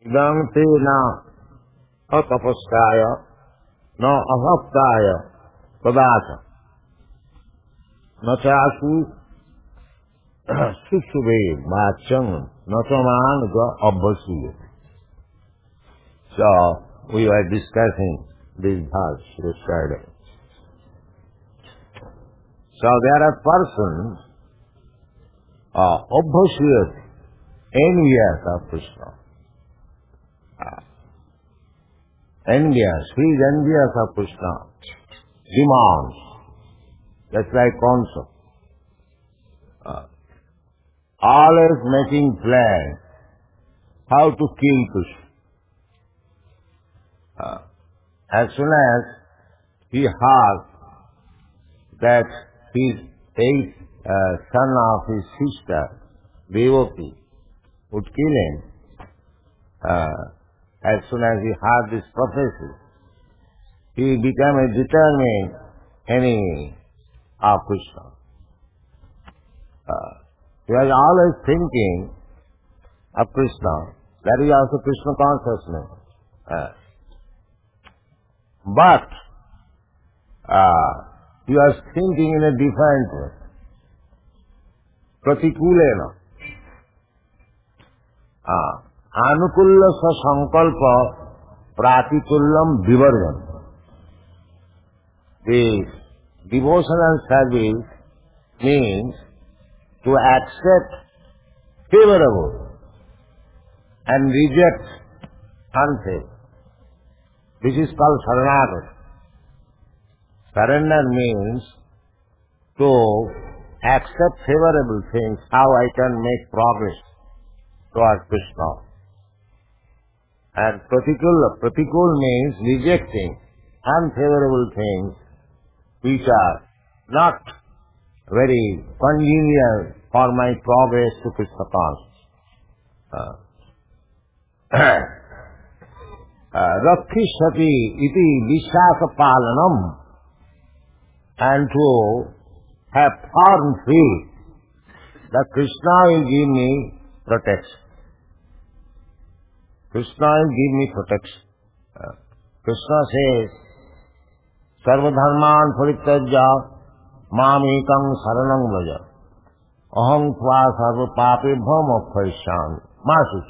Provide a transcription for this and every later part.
Idam te na atapaskaya na ahapkaya padata nachasu susube machang natamanga abbasi. So we were discussing these thoughts yesterday. So there are persons obviously envious of Krishna. Envious. He is envious of Krishna. Demands. That's like concept. Always making plans how to kill Krishna. As soon as he heard that his eighth son of his sister, Devaki, would kill him, as soon as he heard this prophecy, he became a determined enemy of Krishna. He was always thinking of Krishna. That is also Krishna consciousness. But he was thinking in a different way. Pratikulena. Anukulla sa sankalpa pratikullam vivarjan. The devotional service means to accept favorable and reject unfavorable. This is called saranagati. Surrender means to accept favorable things, how I can make progress towards Krishna. And pratikul means rejecting unfavorable things which are not very congenial for my progress to Krishna consciousness. Rakkhishati iti vishaka palanam, and to have firm faith that Krishna will give me protection. Krishna will give me protection. Krishna says, Sarva dharman parityajya mam ekam saranam vraja aham tva sarva papebhyo mokshayishyami masu.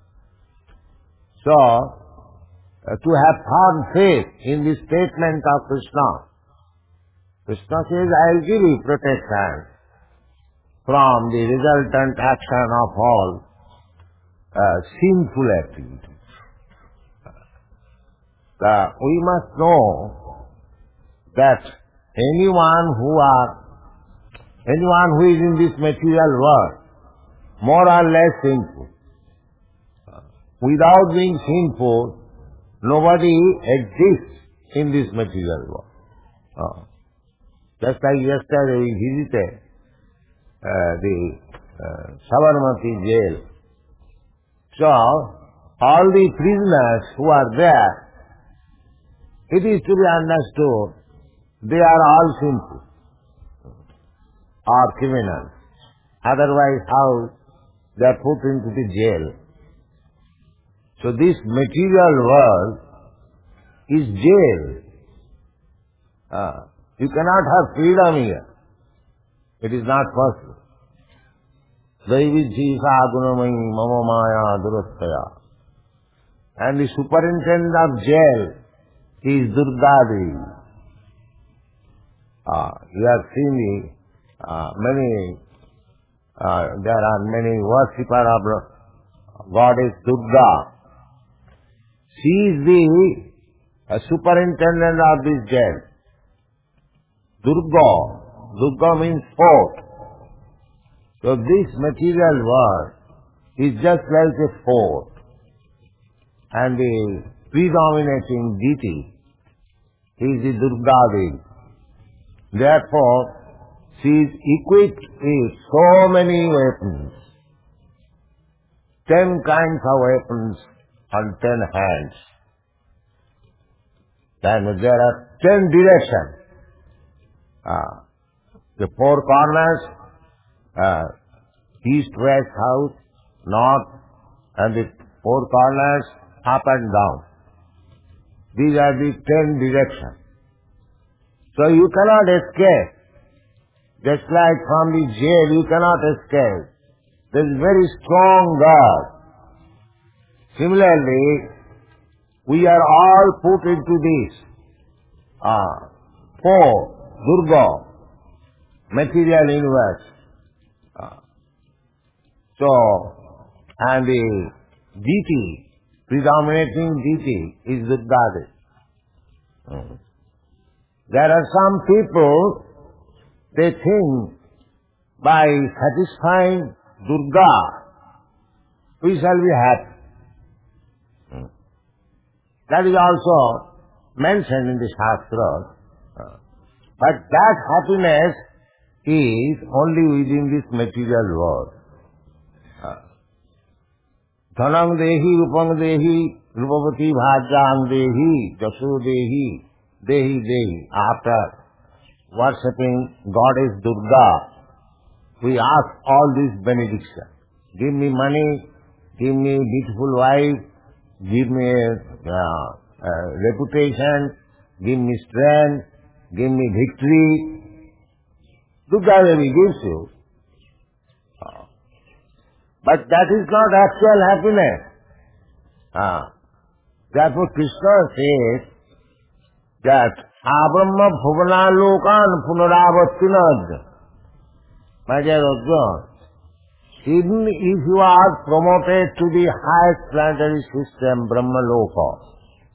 So, to have firm faith in the statement of Krishna, Krishna says, I will give you protection from the resultant action of all sinful activities. We must know that anyone who is in this material world, more or less sinful, without being sinful, nobody exists in this material world. Just like yesterday we visited the Sabarmati jail. So, all the prisoners who are there, it is to be understood, they are all sinful or criminals. Otherwise, how they are put into the jail? So this material world is jail. You cannot have freedom here. It is not possible. Daividjisa gunamayi mama maya durastaya. And the superintendent of jail is Durga Devi. You have seen there are many worshippers of goddess Durga. She is the superintendent of this jail. Durga means fort. So this material world is just like a fort. And the predominating deity is the Durga Devi. Therefore, she is equipped with so many weapons. 10 kinds of weapons on 10 hands. Then there are 10 directions. The 4 corners, east, west, south, north, and the four corners, up and down. These are the 10 directions. So you cannot escape. Just like from the jail, you cannot escape. There is very strong guard. Similarly, we are all put into this four, Durga, material universe. And the deity, predominating deity is Durga. There are some people, they think by satisfying Durga, we shall be happy. That is also mentioned in the Shastra. But that happiness is only within this material world. Dhanam dehi, rupam dehi, rupavati bhajyam dehi, jaso dehi, dehi dehi. After worshipping Goddess Durga, we ask all these benedictions. Give me money, give me beautiful wife, give me reputation, give me strength, give me victory. Durga Devi gives you. But that is not actual happiness. Therefore Krishna says that Abrahma bhuvana lokan punaravattinad. My dear Arjuna, even if you are promoted to the highest planetary system, Brahma Loka,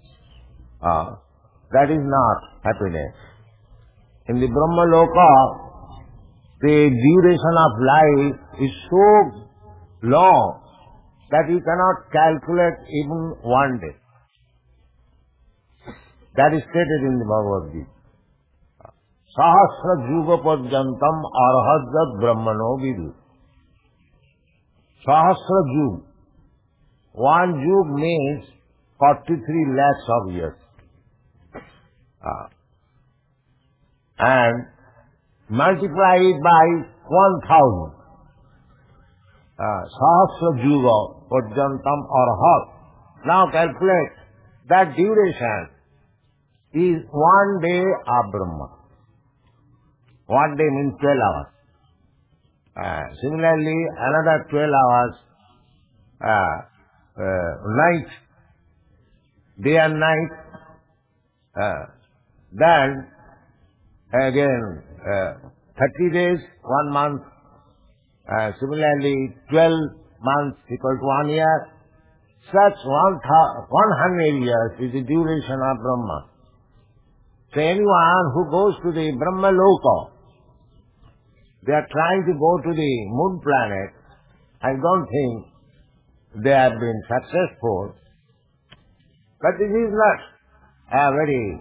that is not happiness. In the Brahma Loka, the duration of life is so long that you cannot calculate even one day. That is stated in the Bhagavad Gita. Sahasra Juga Padjantam Arhajat Brahmano Vidu. Sahasra Juga. One Juga means 43 lakhs of years. And multiply it by 1,000. Sahasra Juga Padjantam Arhat. Now calculate that duration is 1 day of Brahma. 1 day means 12 hours. Similarly, another 12 hours, night, day and night. Then, again, 30 days, 1 month. Similarly, 12 months equal to 1 year. Such 100 years is the duration of Brahma. So anyone who goes to the Brahma Loka, they are trying to go to the moon planet. I don't think they have been successful. But this is not a very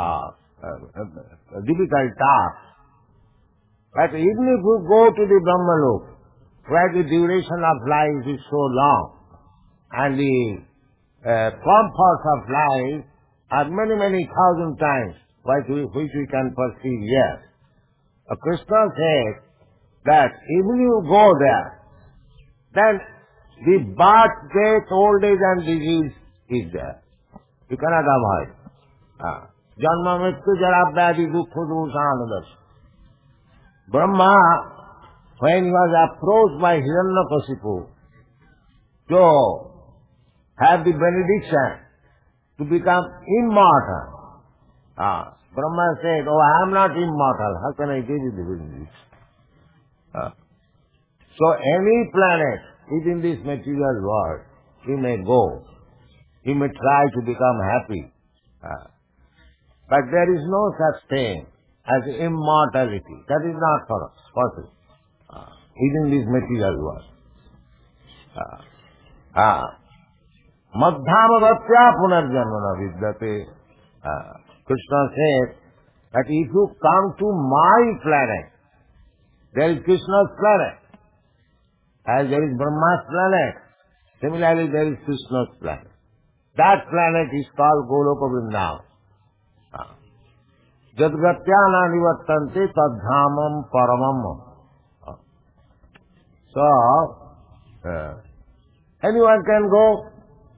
difficult task. But even if you go to the Brahma Loka, where the duration of life is so long, and the comforts of life are many, many thousand times which we can perceive here. Krishna says that even you go there, then the birth, death, old age and disease is there. You cannot avoid. Janma mrityu jara vyadhi dukkha dushanadash. Brahma, when he was approached by Hiranyakasipu to have the benediction to become immortal, Brahma said, "Oh, I am not immortal. How can I give you the benediction?" So any planet within this material world, he may go. He may try to become happy. But there is no such thing as immortality. That is not for us, possible. Within this material world. Madhyamavatya punarjanmana vidyate. Krishna says that if you come to my planet, there is Krishna's planet. As there is Brahma's planet, similarly there is Krishna's planet. That planet is called Goloka Vrindavan. Jadgatyana nivattante tadhamam paramam. So, anyone can go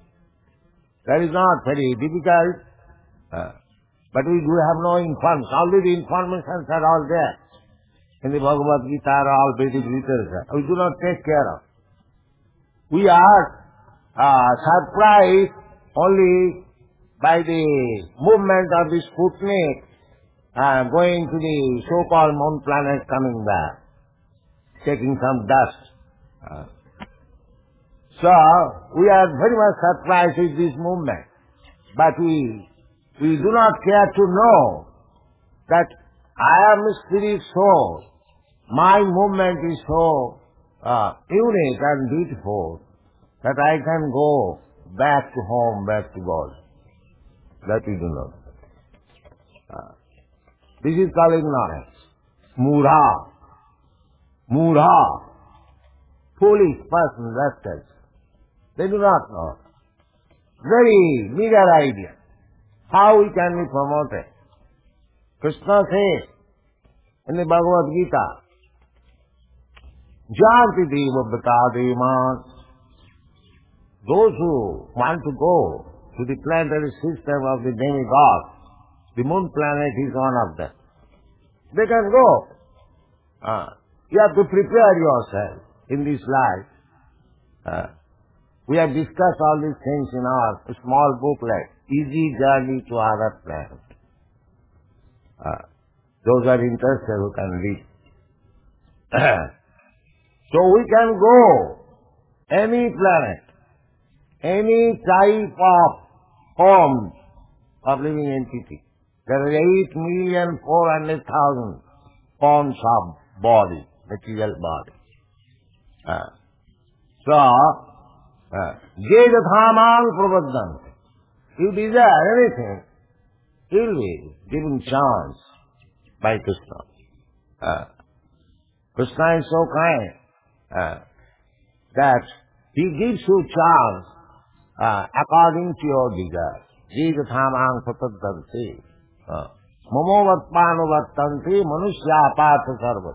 That is not very difficult. But we do have no information. Only the informations are all there. In the Bhagavad Gita or all Vedic literature. We do not take care of. We are surprised only by the movement of the Sputnik going to the so-called moon planet, coming back, taking some dust. So, we are very much surprised with this movement. But we do not care to know that I am a spirit soul. My movement is so unique and beautiful that I can go back to home, back to God. That we do not. This is called ignorance. Mudha. Mudha. Foolish person, rascals. They do not know. Very meager idea. How we can be promoted? Krishna says in the Bhagavad Gita, Janti deva bhatademan. Those who want to go to the planetary system of the demigods, the moon planet is one of them. They can go. You have to prepare yourself in this life. We have discussed all these things in our small booklet, Easy Journey to Other Planets. Those are interested who can read. So we can go any planet, any type of form of living entity. There are 8,400,000 forms of body, material body. Jedhathamang prabhaddhanti. You desire anything, you will be given chance by Krishna. Krishna is so kind that he gives you chance according to your desire. Jedhathamang prabhaddhanti. Mamovatpanuvattanti manushya patha sarva.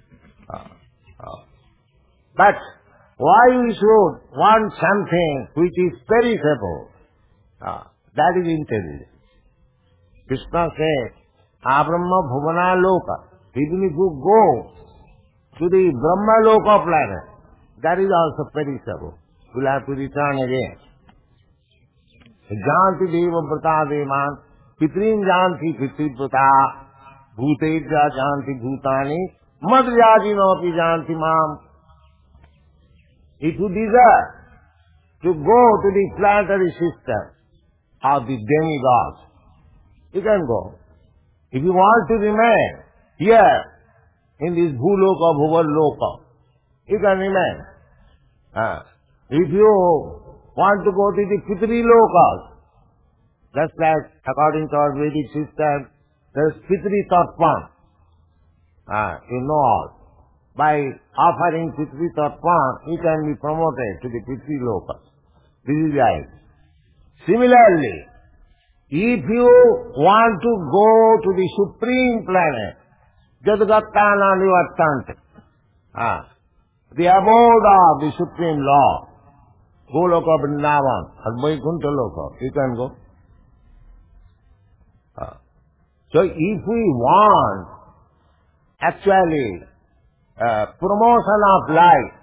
But why we should want something which is perishable? That is intelligence. Krishna says, Abrahma bhuvana loka. Even if you go to the Brahma loka planet, that is also perishable. You will have to return again. Janti deva vrata devan, pitrin janti pitri vrata, bhuteja janti bhutani, madhyajinopi janti mam. If you desire to go to the planetary system of the demigods, you can go. If you want to remain here in this bhuloka, bhuvarloka, you can remain. If you want to go to the pitri lokas, just like according to our Vedic system, there is pitri tattva. You know all. By offering pitri tattva, you can be promoted to the pitri lokas. This is right. Similarly, if you want to go to the supreme planet, Jadagattana Nivattante, the abode of the supreme law, Goloka Vrindavan, Advaikuntha Loka, you can go. So if we want actually promotion of life,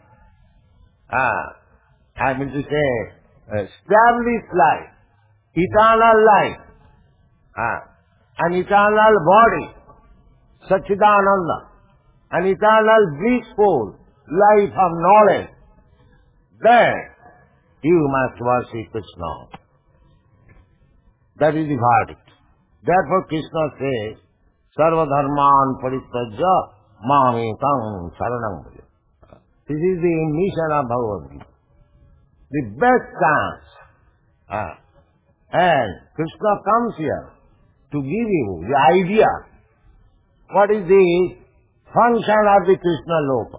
I mean to say, established life, eternal life, an eternal body, Satchidananda, an eternal blissful life of knowledge, then you must worship Krishna. That is the verdict. Therefore Krishna says, Sarva dharman parityajya mamekam saranam bhaja. This is the mission of Bhagavad Gita. The best chance. And Krishna comes here to give you the idea what is the function of the Krishna Loka.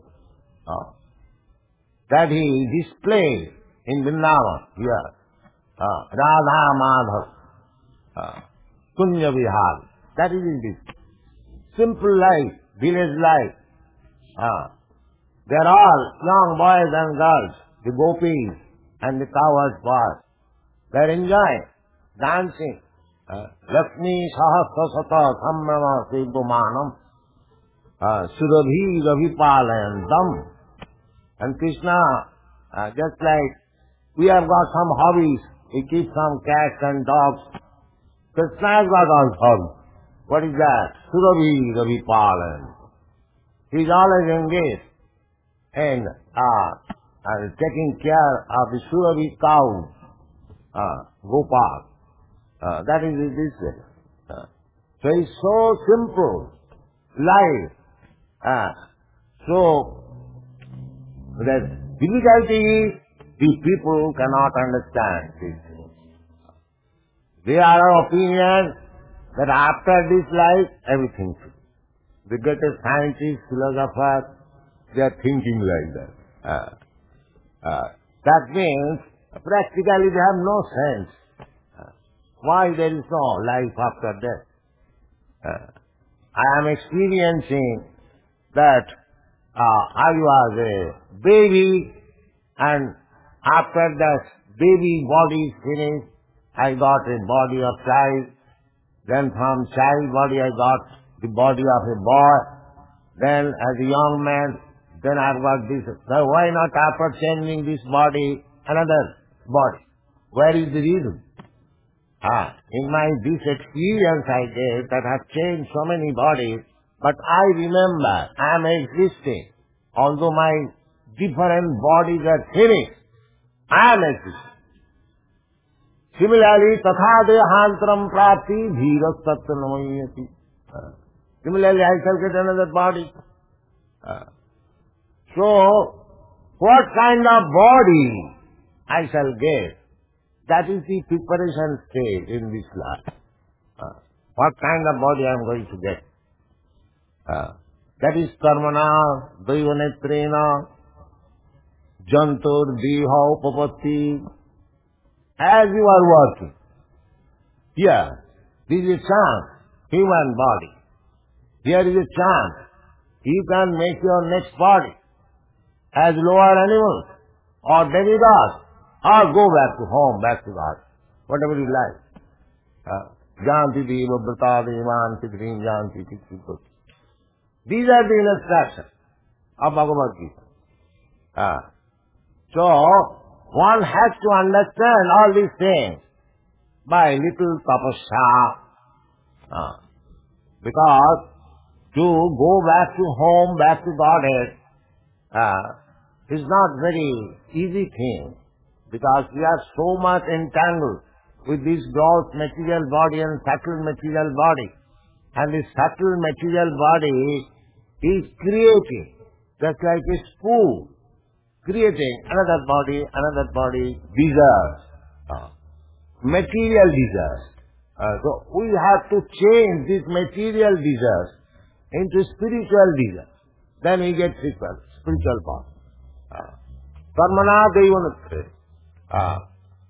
That he displayed in Vrindavan here. Radha Madhav, Kunya Vihar. That is it. Simple life, village life. They are all young boys and girls, the gopis and the cowherd boys. They're enjoying, dancing. Lakshmi sahasrasata samrama sebumanam surabhi ravipalayantam. And Krishna, just like we have got some hobbies, we keep some cats and dogs. Krishna has got all hobbies. What is that? Surabhi ravipalayantam. He is always engaged in taking care of the Surabhi cow, Gopal. That is this way. So it's so simple life. So the difficulty is the people cannot understand this. They are of opinion that after this life everything is. The greatest scientists, philosophers, they are thinking like that. That means practically they have no sense. Why there is no life after death? I am experiencing that I was a baby, and after that baby body is finished, I got a body of child. Then from child body I got the body of a boy. Then as a young man, then I've got this. So why not after changing this body, another body? Where is the reason? In my this experience I gave that I've changed so many bodies, but I remember I am existing. Although my different bodies are finished, I am existing. Similarly, tatha dehantram prapti dheeras tattva namayati. Similarly, I shall get another body. So, what kind of body I shall get? That is the preparation stage in this life. What kind of body I am going to get? That is karmana, daivanetrena, jantur, diha, upapatti. As you are working, here, this is a chance, human body. Here is a chance, you can make your next body as lower animals, or demigods, or go back to home, back to God, whatever you like. Janti deva vrata devan pitrim janti pitrim. These are the instructions of Bhagavad Gita. So, one has to understand all these things by little tapasya. Because to go back to home, back to Godhead, is not very easy thing. Because we are so much entangled with this gross material body and subtle material body. And this subtle material body is creating, just like a spoon, creating another body, desires, material desires. So we have to change these material desires into spiritual desires. Then we get spiritual path. Karmana devanatre.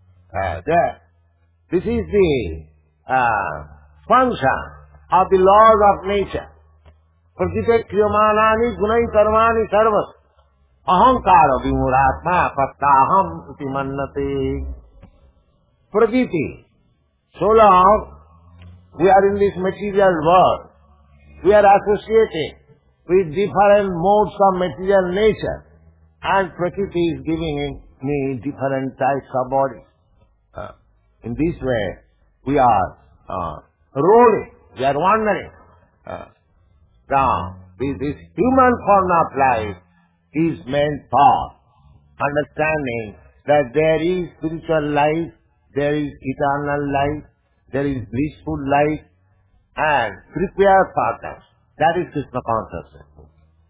This is the function of the laws of nature. Pratite kriyamanani gunai karmani sarvas. Ahankara vimuratma pattaham iti mannate. Pratiti. So long we are in this material world, we are associated with different modes of material nature, and Prakriti is giving me different types of bodies. In this way, we are rolling, we are wandering. Now, this human form of life is meant for understanding that there is spiritual life, there is eternal life, there is blissful life, and prepare for that. That is Krishna consciousness.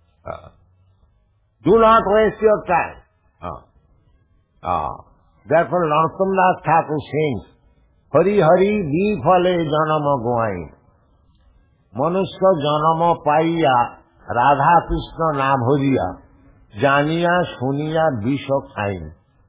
Do not waste your time. Therefore, Narottam Das Thakur sings, Hari Hari Bifale Janama Goain. Manushya Janama Paiya Radha Krishna Nabhuriya Janiya Shuniya Bisha Khain.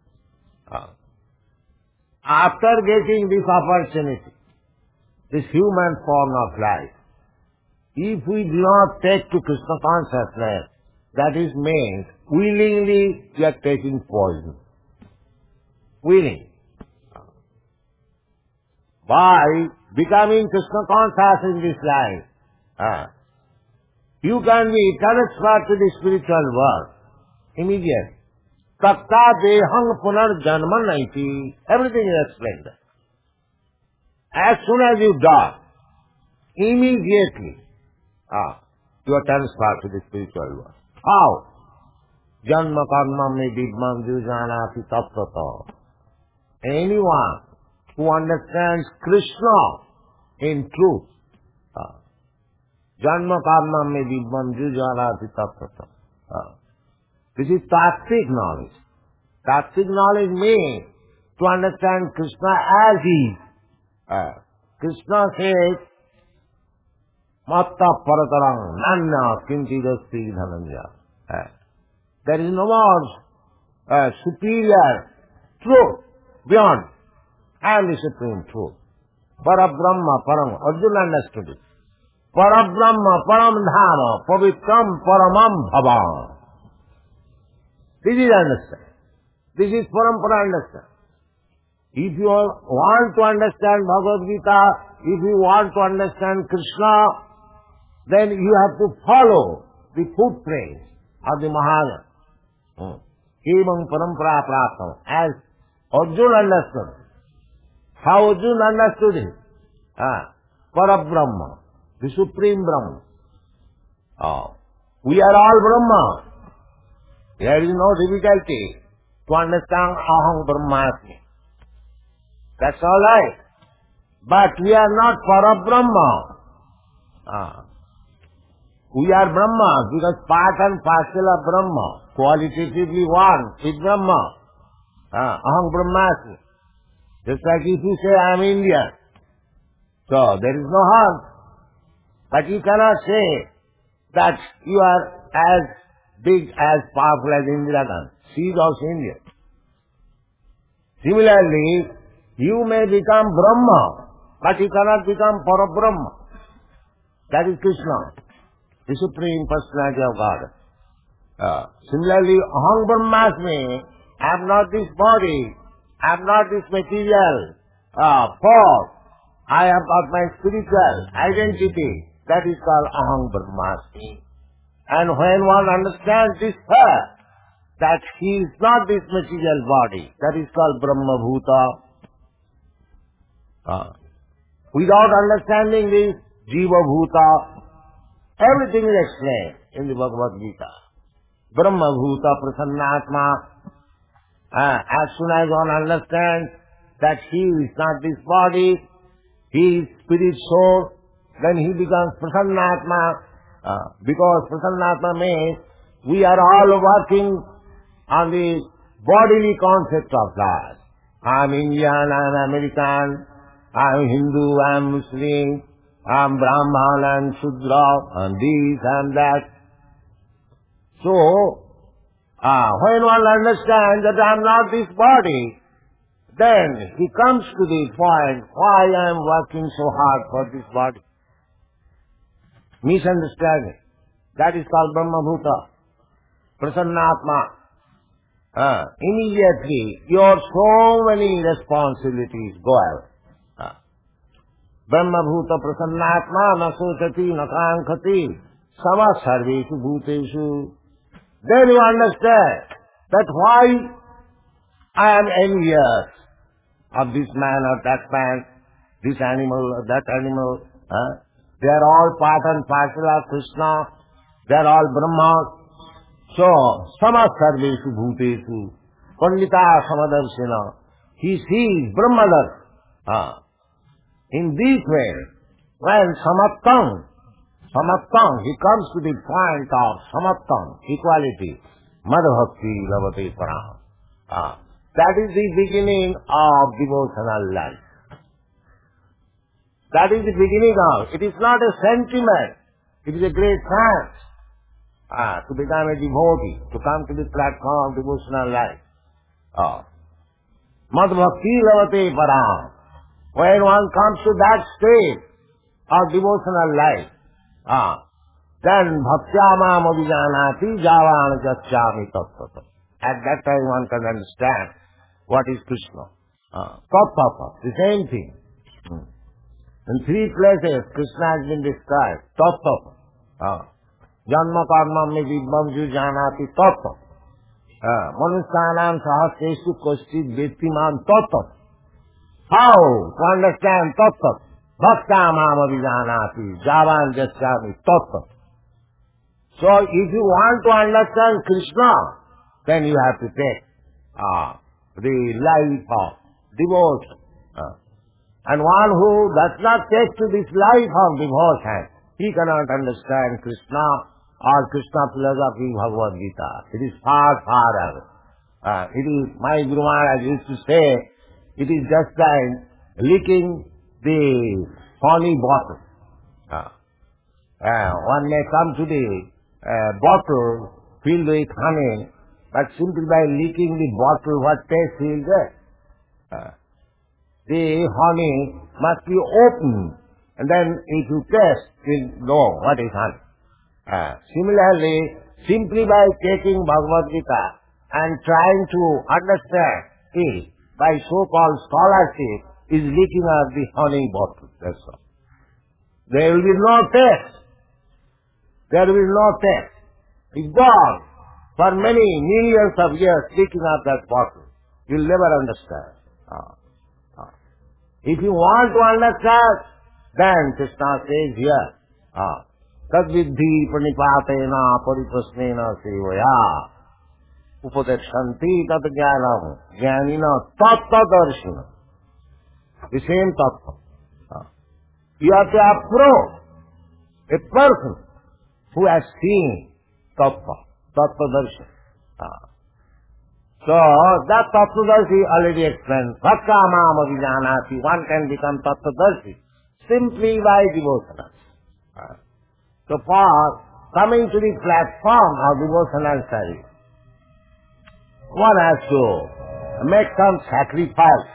After getting this opportunity, this human form of life, if we do not take to Krishna consciousness, that is means willingly we are taking poison. Willing. by becoming Krishna conscious in this life, you can be transferred to the spiritual world immediately. Takta dehang punar janman naiti. Everything is explained. As soon as you die, immediately you are transferred to the spiritual world. How? Janma karma me vidman jujanati tattata. Anyone who understands Krishna in truth, Janma karma me vidman jujanati tattata. This is tattvic knowledge. Tattvic knowledge means to understand Krishna as he is. Krishna says, Matta paratarang nanna kinchidasti dhananja. There is no more superior truth beyond. I am the supreme truth. Parabrahma param. Arjuna understood it. Parabrahma param dhama pavitram paramam bhavam. This is understand. This is parampara understand. If you want to understand Bhagavad Gita, if you want to understand Krishna, then you have to follow the footprints of the Mahayana. Evam parampara praptam. As Arjuna understood. How Arjuna understood it? Parabrahma, the Supreme Brahma. We are all Brahma. There is no difficulty to understand Aham Brahmasmi. That's all right. But we are not Parabrahma. We are Brahma because part and parcel of Brahma. Qualitatively one is Brahma. Aham Brahmasmi. Just like if you say I am Indian. So there is no harm. But you cannot say that you are as big, as powerful as Indira Gandhi. She is also Indian. Similarly, you may become Brahma, but you cannot become Parabrahma. That is Krishna, the Supreme Personality of God. Similarly, Aham Brahmasmi, I am not this body, I am not this material form. I have got my spiritual identity. That is called Aham Brahmasmi. And when one understands this fact, that he is not this material body, that is called Brahma Bhuta. Without understanding this, Jiva Bhuta, everything is explained in the Bhagavad Gita. Brahma Bhuta Prasannatma. As soon as one understands that he is not this body, he is spirit soul, then he becomes Prasannatma. Because Prasannatma means we are all working on the bodily concept of life. I am Indian, I am American, I am Hindu, I am Muslim, I am Brahman and Shudra, and this and that. So, when one understands that I am not this body, then he comes to the point, why I am working so hard for this body. Misunderstanding. That is called Brahma Bhuta. Prasannatma. Immediately, your so many responsibilities go away. Brahma Bhuta Prasannatma na sochati na kankhati sama sarveshu bhuteshu. Then you understand that why I am envious of this man or that man, this animal or that animal. They are all part and parcel of Krishna. They are all Brahma. So, sama sarveshu bhuteshu, pandita samadarshina. He sees Brahmadar. In this way, when samattam, he comes to the point of samattam, equality, madhbhakti lavate param. That is the beginning of devotional life. That is the beginning of. It is not a sentiment. It is a great chance to become a devotee, to come to the platform of devotional life. Madhbhakti lavate param. When one comes to that state of devotional life, then bhaktyamam abhijanati javan jacchami tattva. At that time one can understand what is Krishna. Tattva, the same thing. In three places, Krishna has been described. Tattva. Janma karma me vidvam ju janati tattva. Manusyanam sahasreshu koshchit vettiman tattva. How to understand tattva? Bhakta mama vijanati javan jasyami tattva. So if you want to understand Krishna, then you have to take the life of devotion. And one who does not take to this life of devotion, he cannot understand Krishna or Krishna philosophy Bhagavad Gita. It is far, far away. It is, my Guru Maharaj used to say, it is just like licking the honey bottle. One may come to the bottle filled with honey, but simply by licking the bottle, what taste he will get? The honey must be open, and then if you taste, you will know what is honey. Similarly, simply by taking Bhagavad Gita and trying to understand it by so-called scholarship is licking out the honey bottle, that's all. There will be no taste. There will be no taste. It's gone. For many millions of years licking out that bottle, you will never understand. If you want to understand, then Krishna says here, Tadvidhi pranipatena pariprasnena sevaya upadekshanti tat jnanam jnanina tattadarshina. The same tattva. You have to approach a person who has seen tattvadarshina. So, that Tattvadarshi already explained. Bhakta mama vijanati. One can become Tattvadarshi simply by devotion. So, for coming to the platform of devotional service, one has to make some sacrifice.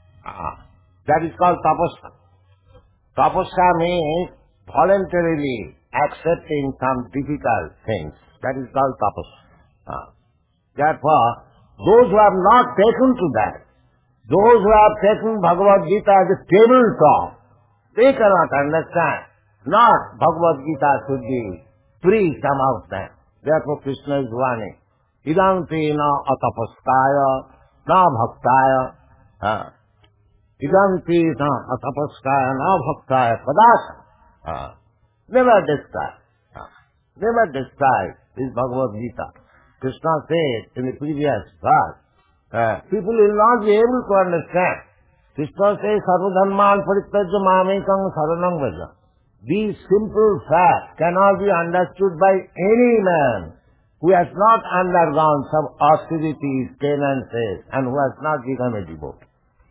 That is called tapasya. Tapasya means voluntarily accepting some difficult things. That is called tapasya. Therefore, those who have not taken to that, those who have taken Bhagavad Gita as a tabletop, they cannot understand. Not Bhagavad Gita should be preached amongst them. Therefore Krishna is warning. Idam te na atapaskaya na bhaktaya. Idam te na atapaskaya na bhaktaya padasa. Never describe. Never describe is Bhagavad Gita. Krishna said in the previous verse, people will not be able to understand. Krishna says, Sarvadharman parittajya mamekam saranam vraja. These simple facts cannot be understood by any man who has not undergone some austerities, penances, and who has not become a devotee.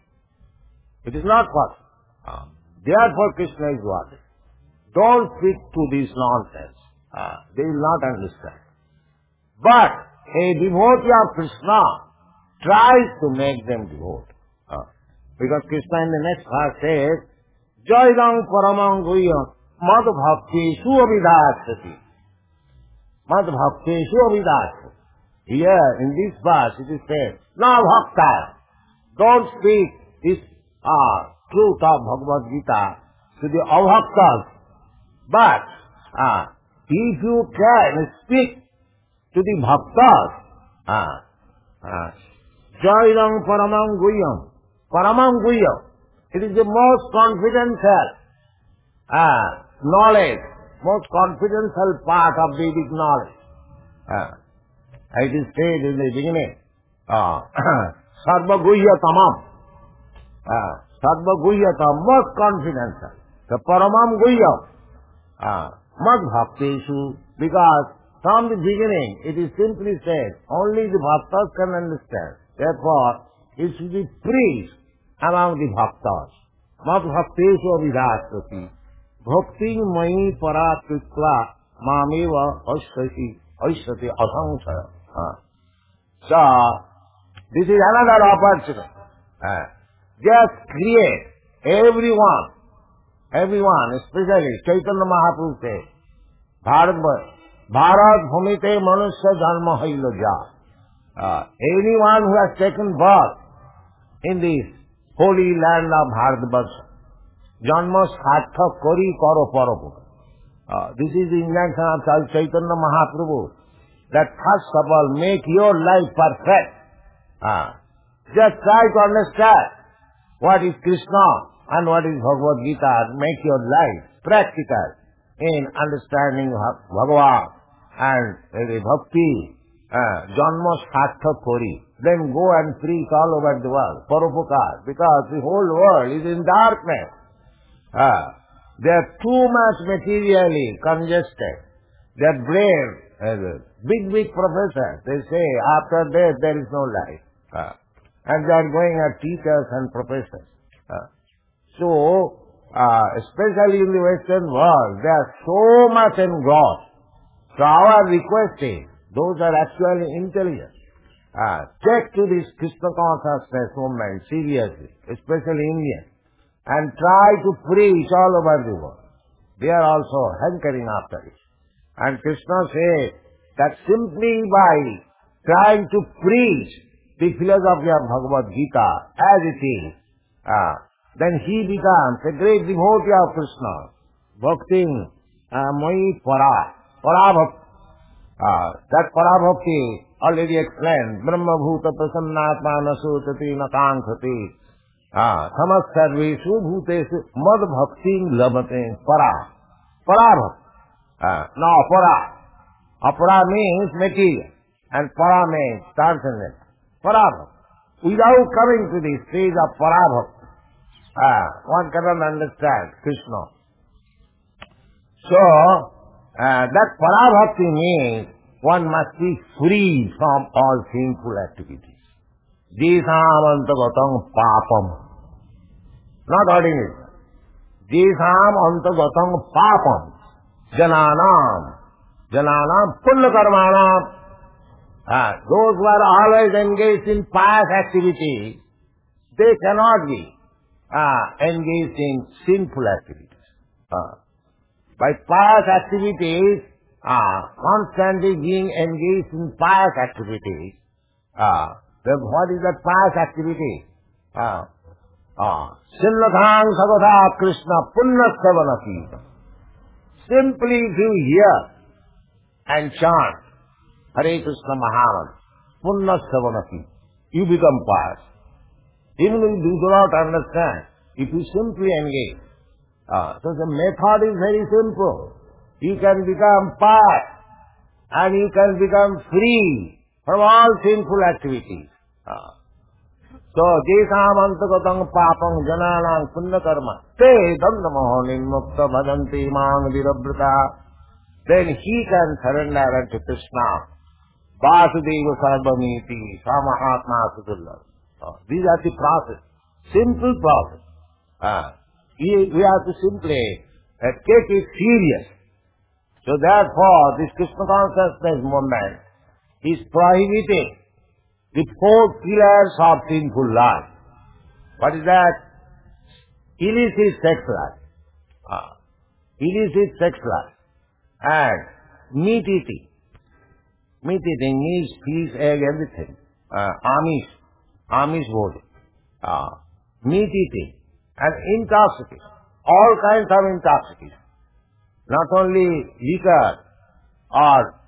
It is not possible. Therefore Krishna is warning. Don't speak to this nonsense. They will not understand. But a devotee of Krishna tries to make them devote. Because Krishna in the next verse says, Jaidam paramam guhyam mad bhakteshu abhidhasati. Mad bhakteshu abhidhasati. Here in this verse it is said, na bhakta. Don't speak this truth of Bhagavad Gita to the abhaktas. But if you can speak to the bhaktas, Jaidam paramam guhyam. Paramam guhyam. It is the most confidential knowledge, most confidential part of Vedic knowledge. It is said in the beginning, Sarva guhya tamam. Sarva guhya tamam, most confidential. The paramam guhyam. Mad bhakteshu, because from the beginning, it is simply said, only the bhaktas can understand. Therefore, it should be preached among the bhaktas. Mad bhakteshu abhidhasati. Bhakti mai paratritva mameva aishyati asangsaya. So, this is another opportunity. Just create everyone, especially Chaitanya Mahaprabhu says, Bharat bhumite manusya dharma hailajya. Anyone who has taken birth in this holy land of Bharatvarsha, Janma sarthak kori karo paropoka. This is the injunction of Chaitanya Mahaprabhu, that first of all make your life perfect. Just try to understand what is Krishna and what is Bhagavad Gita. Make your life practical in understanding Bhagavan and the bhakti. Janma sarthak kori. Then go and preach all over the world, paropoka, because the whole world is in darkness. They are too much materially congested. Their brain, big professors, they say after death there is no life. And they are going as teachers and professors. So, especially in the Western world, they are so much engrossed. So our request is, those are actually intelligent. Take to this Krishna consciousness movement seriously, especially Indians, and try to preach all over the world. They are also hankering after it. And Krishna says that simply by trying to preach the philosophy of Bhagavad Gita as it is, then he becomes a great devotee of Krishna. Bhakti mai parabhakti. That parabhakti already explained. Brahma bhuta prasannatma nasutati nakankhati. Samas sarveshu bhutesu mad bhakti labate parabhakti. Now apara means material and para means transcendent. Parabhakti. Without coming to the stage of parabhakti, one cannot understand Krishna. So, that parabhakti means one must be free from all sinful activities. Jisam antagatam papam. Not ordinary. Jisam antagatam papam. Jananam punya karmanam. Those who are always engaged in pious activities, they cannot be engaged in sinful activities. By pious activities, constantly being engaged in pious activities, then what is that pious activity? Sinnatang sagatha Krishna punnasavana. Simply to hear and chant Hare Krishna Mahamantra, punnasavana, you become pious. Even if you do not understand, if you simply engage. So the method is very simple. You can become pious and you can become free from all sinful activities. So, jesam antagatam papam jananam punya karma te dandamaho nimukta bhadanti mang virabrata. Then he can surrender unto Krishna. Vasudeva sarvamiti samahatma sudullah. These are the process. Simple process. We have to simply take it serious. So therefore, this Krishna consciousness movement is prohibiting the 4 pillars of sinful life. What is that? Illicit sex life. Illicit sex life. And meat eating. Meat eating means fish, egg, everything. Amish body. Meat eating. And intoxication. All kinds of intoxication. Not only liquor or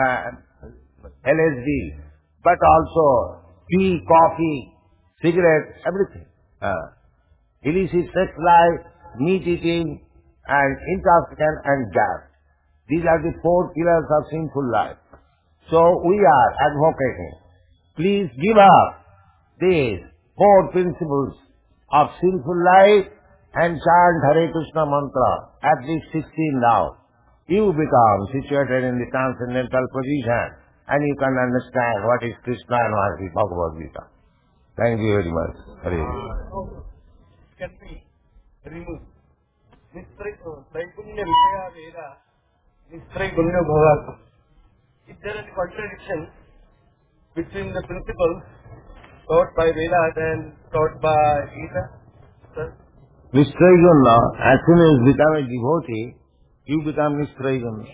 LSD, but also tea, coffee, cigarettes, everything. Illicit sex life, meat eating, and intoxicant and gas. These are the 4 pillars of sinful life. So we are advocating, please give up these 4 principles of sinful life and chant Hare Krishna mantra at least 16 now. You become situated in the transcendental position and you can understand what is Krishna and what is Bhagavad Gita. Thank you very much. Hare Krishna. Can be removed. Nistraipunya Vishaya Veda, Nistraipunya Bhava. Is there any contradiction between the principles taught by Vedas and taught by Gita? Sir? Nistrayaguna, as soon as you become a devotee, you become Nistrayaguna.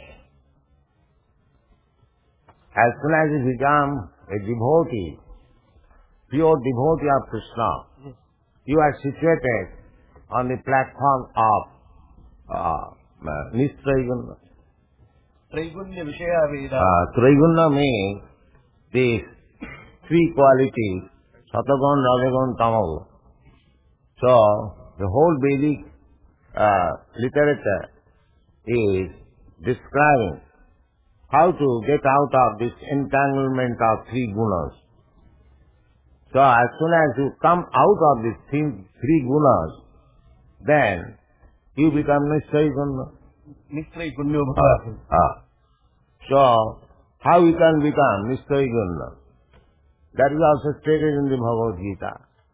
As soon as you become a devotee, pure devotee of Krishna, you are situated on the platform of Nistraiguna. Traigunya Vishaya Veda. Traiguna means these three qualities, Satagun, Rajagun, Tamagun. So, the whole Vedic literature is describing how to get out of this entanglement of three gunas. So, as soon as you come out of these three gunas, then you become Nistraiguna. Nistraigunya Bhava. So, how you can become Nistraiguna? That is also stated in the Bhagavad Gita.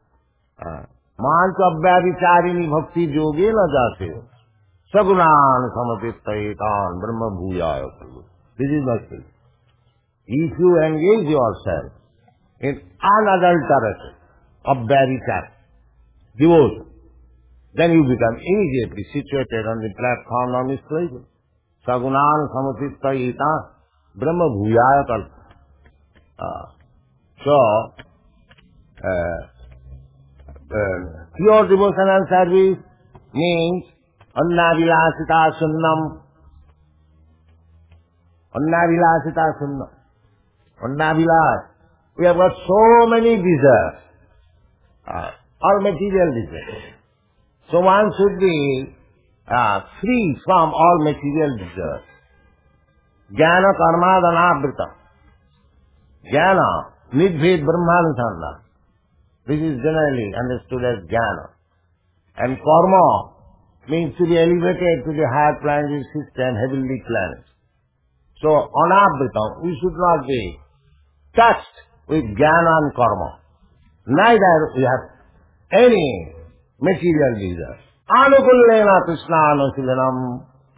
Manchavyabhicharini bhakti yogena jate sagunan samatittaitan brahma bhuyaya. This is my speech. If you engage yourself in unadulterated abhyabhichar, devotion, then you become immediately situated on the platform of Nistraiguna. Sagunan samatittaitan brahma bhuyaya kalpa. So, pure devotional service means annavilasita sunnam. Annavilasita sunnam. Annavilas. We have got so many desires, all material desires. So one should be free from all material desires. Jnana karma dhanavrita. Jnana, nidbhed brahmanusanda. This is generally understood as jnana. And karma means to be elevated to the higher planetary system, heavenly planets. So, anavrita, we should not be touched with jnana and karma. Neither we have any material desire. Anukullena Krishna anusilanam.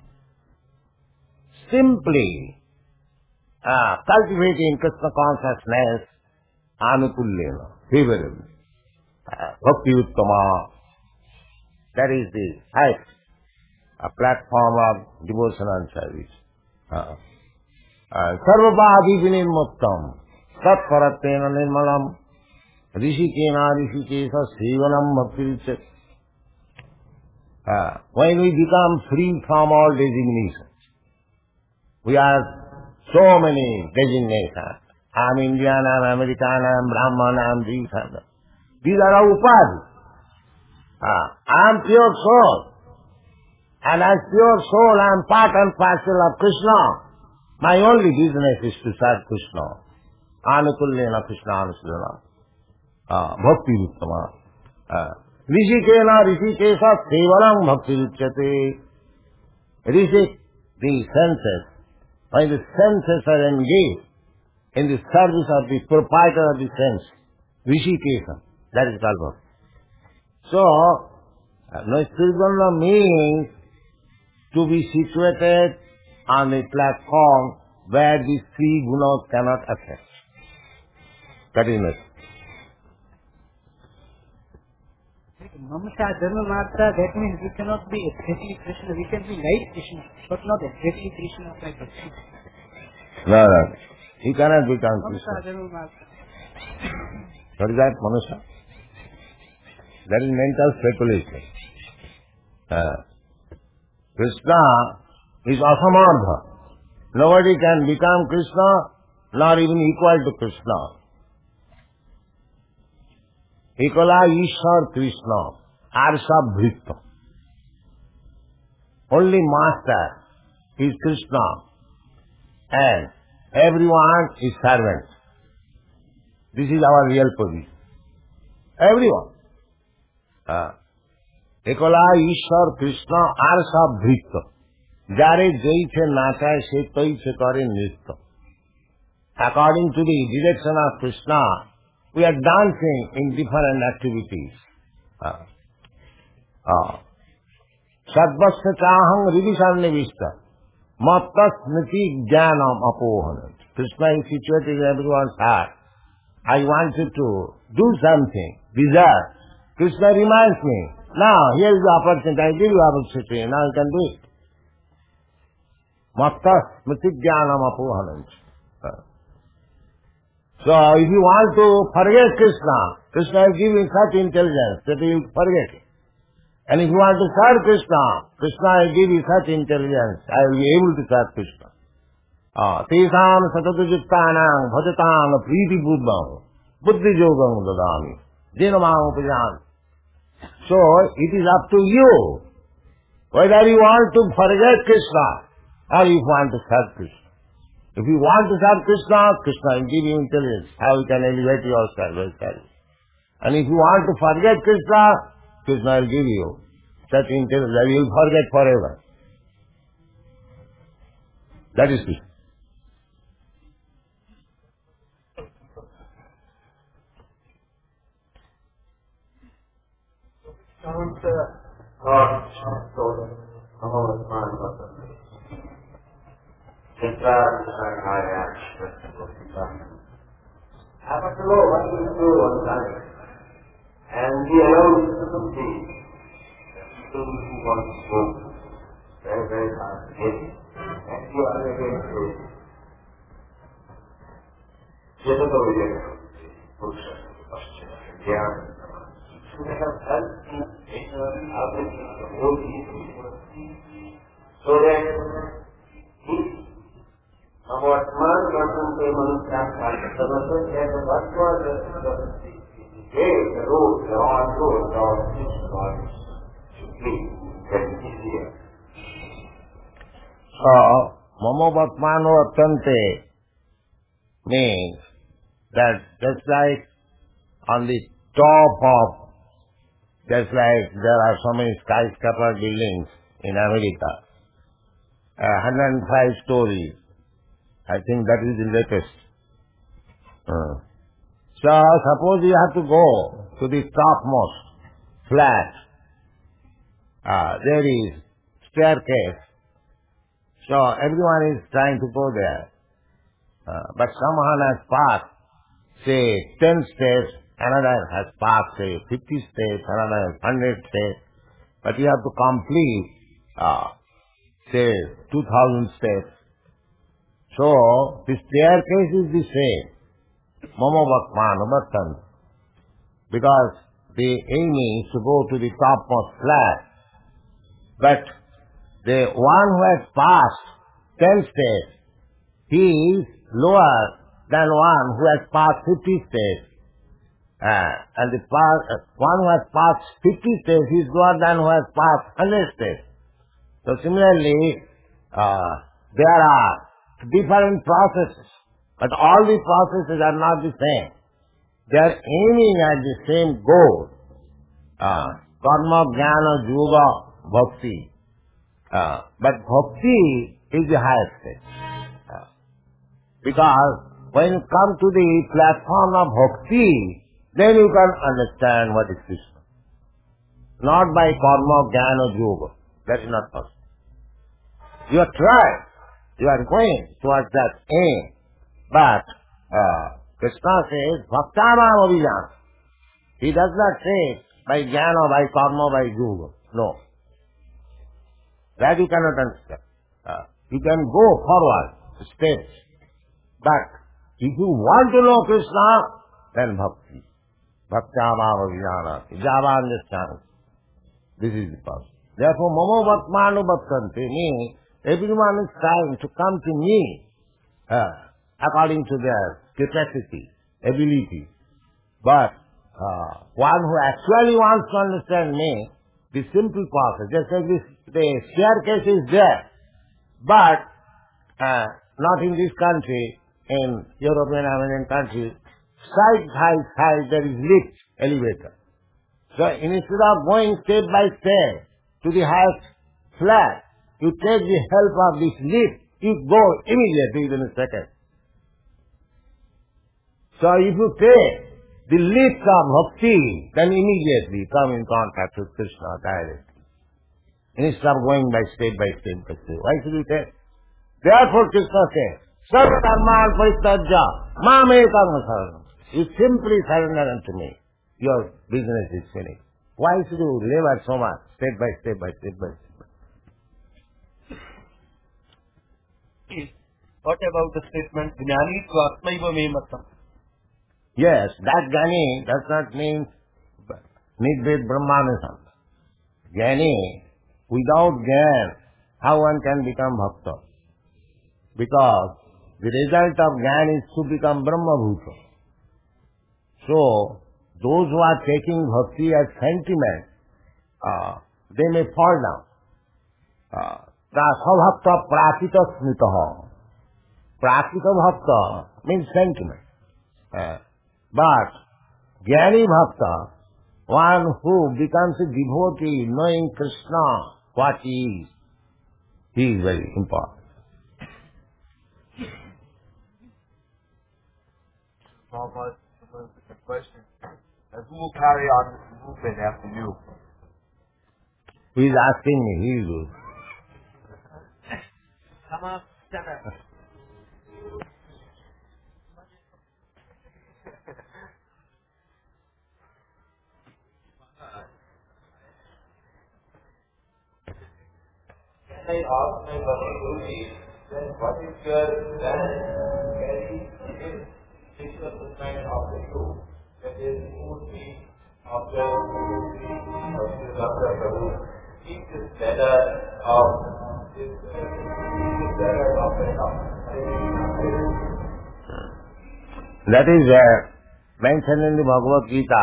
Simply cultivating Krishna consciousness, anukullena, favorably. Bhakti Uttama, that is the highest platform of devotional service. Sarvabhadi vinirmuttam, tatparatena nirmalam, rishikena rishikesa sevanam bhakti. When we become free from all designations, we are so many designations. I am Indian, I am American, I am Brahman, I am this and that. These are our upadhi. I am pure soul. And as pure soul, I am part and parcel of Krishna. My only business is to serve Krishna. Anukullena Krishna anusilana. Bhakti uttama. Rishikena rishikesa sevalam bhakti uchyate. Rishik, the senses. When the senses are engaged in the service of the proprietor of the sense, Rishikesa, that is called bhakti. So, Nistraiguna means to be situated on a platform where these three gunas cannot affect. That is it. Mamsa Dharma Matra, that means we cannot be exactly Krishna. We can be like Krishna, but not exactly Krishna like Krishna. No. He cannot become Krishna. Mamsa Dharma Matra. What is that, Manusha? That is mental speculation. Krishna is asamardha. Nobody can become Krishna, nor even equal to Krishna. Ekala Ishwar Krishna, Arsa Bhrita. Only Master is Krishna, and everyone is servant. This is our real position. Everyone. Ekala Ishwar Krishna, Arsa Bhrita. Jare jai nachaye se tai se kare nritya. According to the direction of Krishna, we are dancing in different activities. Sadvasya chaham rivisannivishta. Mattas niti jnanam apohanam. Krishna is situated in everyone's heart. I wanted to do something, desire. Krishna reminds me, now here is the opportunity, I give you opportunity, now you can do it. Mattas niti jnanam apohanam. So, if you want to forget Krishna, Krishna is giving such intelligence that you forget it. And if you want to serve Krishna, Krishna will give you such intelligence. I will be able to serve Krishna. Tesam satadujittanam bhajatam priti buddham buddhi yogam dadami jenamam upajan. So it is up to you whether you want to forget Krishna or you want to serve Krishna. If you want to serve Krishna, Krishna will give you intelligence, how you can elevate yourself. And if you want to forget Krishna, Krishna will give you such intelligence that you will forget forever. That is Krishna. Happened to know what he was doing one time, and he allowed his to see people who want to go very, very hard to get, and he was again to get it over there, Purusha, Jnana. So they have helped in the whole so that he वर्तमान वर्तन के मनुष्य समझते हैं कि वर्तमान Mamo Bhatmano Attante means that just like on the top of, just like there are so many skyscraper buildings in America, 105 stories. I think that is the latest. So suppose you have to go to the topmost flat. There is staircase. So everyone is trying to go there. But someone has passed, say, 10 steps, another has passed, say, 50 steps, another has 100 steps. But you have to complete, say, 2,000 steps. So, the staircase is the same. Mamo Bhatmano Bhattan. Because the aim is to go to the topmost flat. But the one who has passed 10 steps, he is lower than one who has passed 50 steps. And the one who has passed 50 steps is lower than who has passed 100 steps. So similarly, there are different processes, but all the processes are not the same. They are aiming at the same goal. Karma, Jnana, Yoga, Bhakti. But Bhakti is the highest stage. Because when you come to the platform of Bhakti, then you can understand what is Krishna. Not by Karma, Jnana, Yoga. That is not possible. You are trying. You are going towards that aim. But Krishna says, Bhaktanam Abhijan. He does not say by jnana, by karma, by yoga. No. That you cannot understand. You can go forward, steps. But if you want to know Krishna, then bhakti. Bhaktanam Abhijan. Java understands. This is the path. Therefore, Mamo Bhatmano Bhaktante means everyone is trying to come to me according to their capacity, ability. But one who actually wants to understand me, the simple process, just like this, the staircase is there, but not in this country, in European American countries, side there is lift, elevator. So instead of going step by step to the highest flat, you take the help of this lift, you go immediately within a second. So if you take the lift of bhakti, then immediately come in contact with Krishna directly. Instead of going by step. Why should you take? Therefore Krishna says, Sarva dharman parityajya mamekam saranam. You simply surrender unto me. Your business is finished. Why should you labor so much, step by step? What about the statement, Jnani Swatmaiva me matam? Yes, that Jnani does not mean Nidvet Brahmanism. Jnani, without Jnana, how one can become Bhakta? Because the result of Jnana is to become Brahma-bhuta. So, those who are taking bhakti as sentiment, they may fall down. Svabhakta prakita smitaha. Prakita bhakta means sentiment. But Jnani bhakta, one who becomes a devotee knowing Krishna, what he is very important. Prabhupada, a question. Who will carry on this movement after you? He is asking me, he is good. I asked my Bhakti Guruji, then what is your plan to carry this picture of the mind after you? That is, Murti, after Murti, after Prabhu. Keep this ladder of this ladder of the top. That is mentioned in the Bhagavad Gita.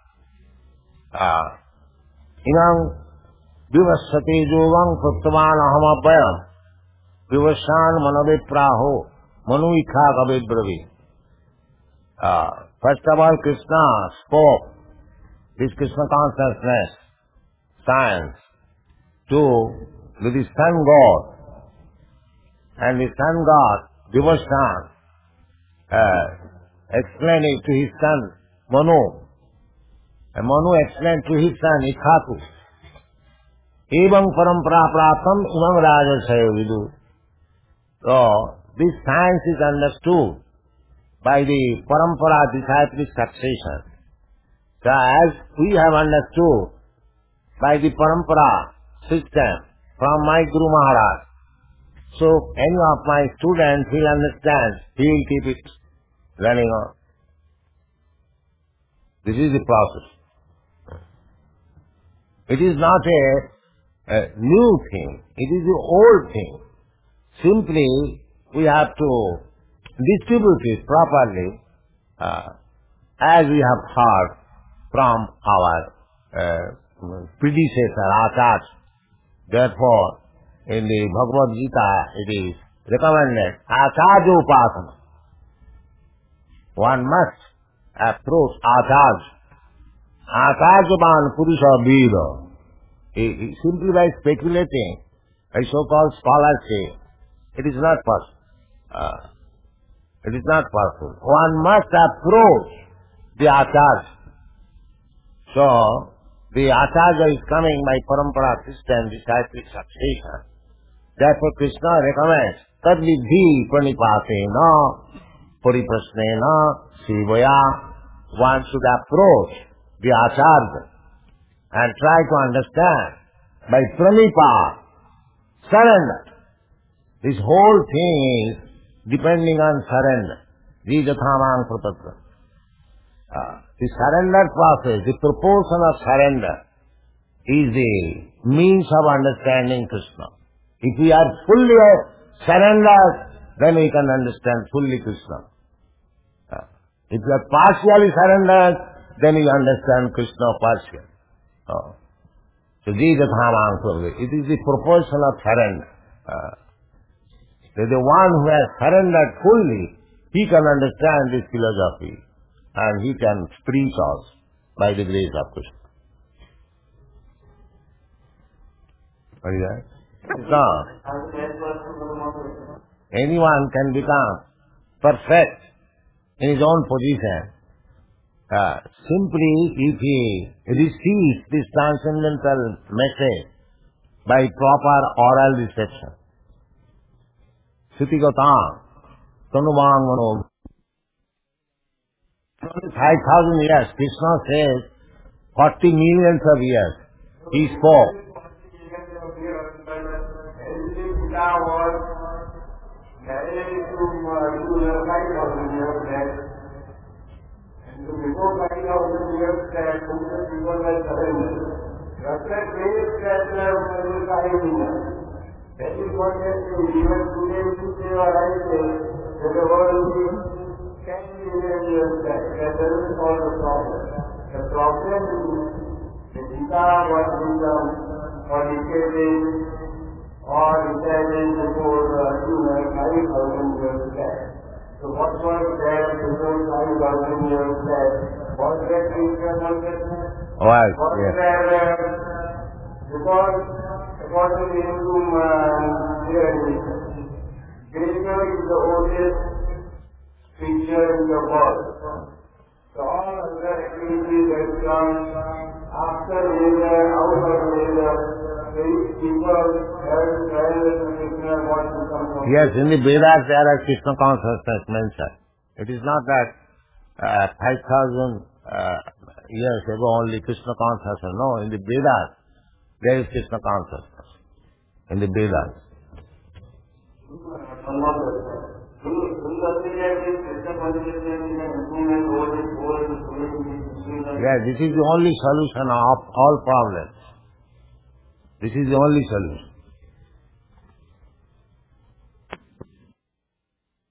Inam Vivasate Jovang Pratavan Ahamapayam Vivashan Manavipraho Manuikha Kavidbravi. First of all, Krishna spoke this Krishna consciousness, science, to the Sun God. And the Sun God, Vivashan, explained it to his son Manu. And Manu explained to his son Ikhaku. Evam parampara praptam imam rajasaya vidu. So, this science is understood by the parampara disciplic succession. So, as we have understood by the parampara system from my Guru Maharaj, so any of my students will understand, he will keep it running on. This is the process. It is not a new thing. It is the old thing. Simply, we have to distribute it properly as we have heard from our predecessor, Acharya. Therefore, in the Bhagavad Gita, it is recommended, Acharya Upasana. One must approach Acharya. Acharyavan Purusha Veda. Simply by speculating, by so-called scholars say, it is not possible. It is not possible. One must approach the Acharya. So, the Acharya is coming by parampara system, disciplic succession. Therefore, Krishna recommends, tad vidhi pranipasena pariprasnena sivaya. One should approach the Acharya and try to understand by pranipa, surrender. This whole thing is depending on surrender. Jijathamang pratatra. The surrender process, the proportion of surrender is the means of understanding Krishna. If we are fully surrendered, then we can understand fully Krishna. If we are partially surrendered, then we understand Krishna partially. So, Jijathamang pratatra. It is the proportion of surrender. The one who has surrendered fully, he can understand this philosophy and he can preach us by the grace of Krishna. What is that? No. Anyone can become perfect in his own position simply if he receives this transcendental message by proper oral reception. Sutigatang, Tanubang Mano. 5,000 years, Krishna says, 40 millions of years, he spoke. Respect is that that is what they say. Even today, you say or I say that the world can be really respect. That doesn't solve the problem. The problem is the Gita was wisdom or decaying or deciding before 5,000 years back. So what was there before 5,000 years back? Was that Krishna consciousness? Right, Was yes. there because according to Hindu theory, Krishna is the oldest creature in the world. So all other activities that come after Veda, out of Veda, people have tried to Krishna what to come from. Yes, in the Vedas there are Krishna consciousness mentioned. It is not that 5,000 years ago only Krishna consciousness. No, in the Vedas there is Krishna consciousness. In the Vedas. Yeah, this is the only solution of all problems. This is the only solution.